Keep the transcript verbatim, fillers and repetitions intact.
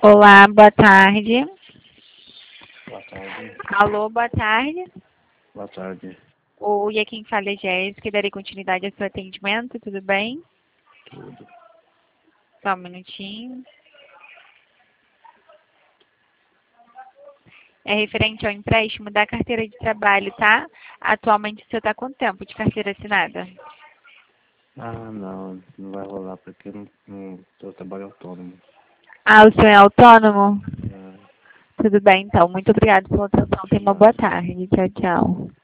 Olá, boa tarde. Boa tarde. Alô, boa tarde. Boa tarde. Oi, aqui quem fala é Jéssica, darei continuidade ao seu atendimento, tudo bem? Tudo. Só um minutinho. É referente ao empréstimo da carteira de trabalho, tá? Atualmente o senhor está com tempo de carteira assinada? Ah, não, não vai rolar porque eu não, não tô trabalho autônomo. Ah, o senhor é autônomo? É, Tudo bem, então. Muito obrigada pela atenção. Tenha uma boa nada. tarde. Tchau, tchau.